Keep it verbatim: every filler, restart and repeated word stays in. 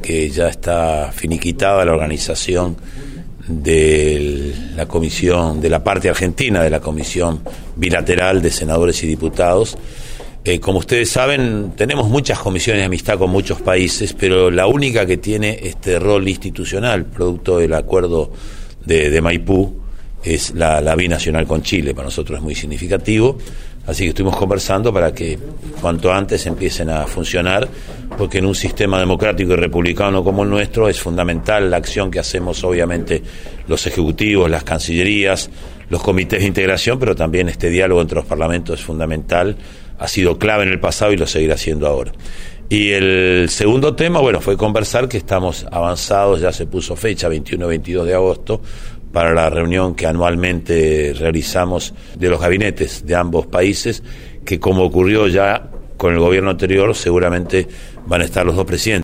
que ya está finiquitada la organización de la comisión, de la parte argentina de la comisión bilateral de senadores y diputados. Eh, como ustedes saben, tenemos muchas comisiones de amistad con muchos países, pero la única que tiene este rol institucional, producto del acuerdo de, de Maipú, es la, la binacional con Chile. Para nosotros es muy significativo, así que estuvimos conversando para que cuanto antes empiecen a funcionar, porque en un sistema democrático y republicano como el nuestro es fundamental la acción que hacemos, obviamente, los ejecutivos, las cancillerías, los comités de integración, pero también este diálogo entre los parlamentos es fundamental, ha sido clave en el pasado y lo seguirá siendo ahora. Y el segundo tema, bueno, fue conversar que estamos avanzados, ya se puso fecha, veintiuno y veintidós de agosto, para la reunión que anualmente realizamos de los gabinetes de ambos países, que como ocurrió ya con el gobierno anterior, seguramente van a estar los dos presidentes.